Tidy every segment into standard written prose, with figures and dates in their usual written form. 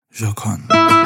ژاکان.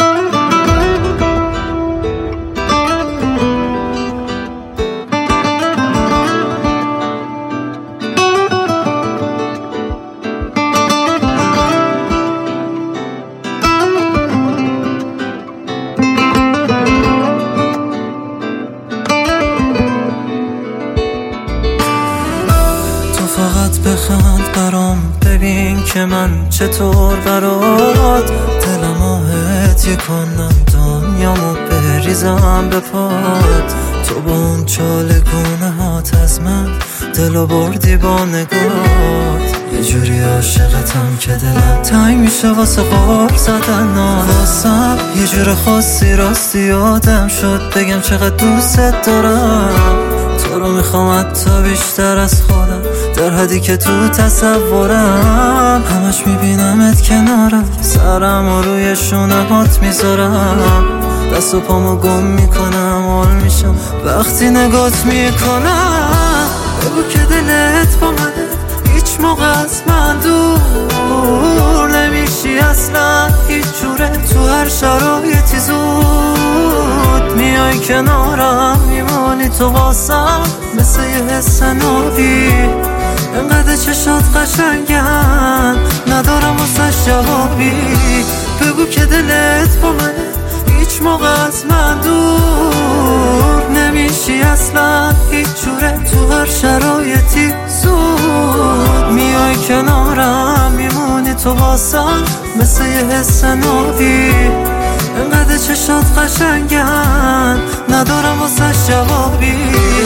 فقط بخند برام، ببین که من چطور برات دلمو هدیه کنم، دنیامو بریزم به پات. تو با اون چالگونه هات از من دلو بردی با نگات. یه جوری عاشقتم که دلم تنگ میشه واسه غار زدن واسم. یه جور خاصی راستی یادم شد بگم چقدر دوست دارم. تو رو میخوام حتی بیشتر از خودم، در حدی که تو تصورم. همش میبینمت کنارم، سرم و روی شونهات میذارم. دست و پامو گم میکنم، حال میشم وقتی نگات میکنم. بگو که دلت با منه، هیچ موقع از من دور نمیشی اصلا هیچ جوره. تو هر شرایطی زود میای کنارم، میمونی تو واسم مثل یه حس نوی. انقدر چشات قشنگن ندارم واسش جوابی. بگو که دلت با منه، هیچ موقع از من دور نمیشی اصلا هیچ جوره. تو هر شرایطی زود میای کنارم، میمونی تو واسم مثل یه حس نوی. انقدر چشات قشنگن ندارم واسش جوابی.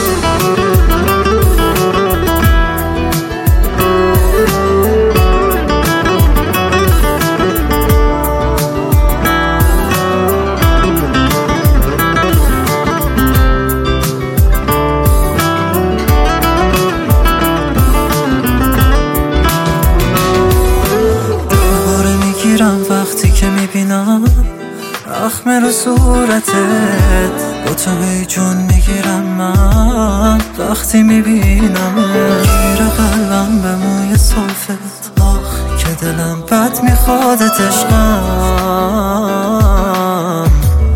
وقتی که میبینم اخم رو صورتت، با تو هی جون میگیرم من وقتی میبینم. گیر قلبم به موی صافت، آخ که دلم بد میخوادت عشقم.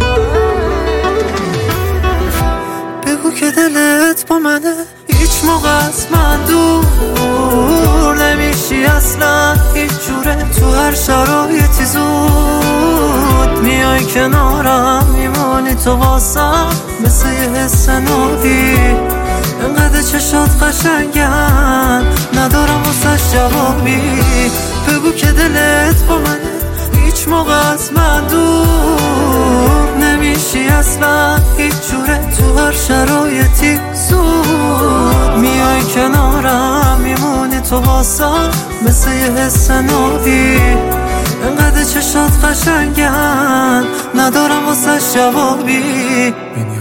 بگو که دلت با منه، هیچ موقع از من دور نمیشی اصلا هیچ جوره. تو هر شرایطی زود میای کنارم، میمونی تو واسم مثل یه حس نوی. انقدر چشات قشنگن ندارم واسش جوابی. بگو که دلت با منه، هیچ موقع از من دور نمیشی اصلا هیچ جوره. تو هر شرایطی زود میای کنارم، میمونی تو واسم مثل یه حس نوی. انقدر چشات قشنگن ندارم واسش جوابی.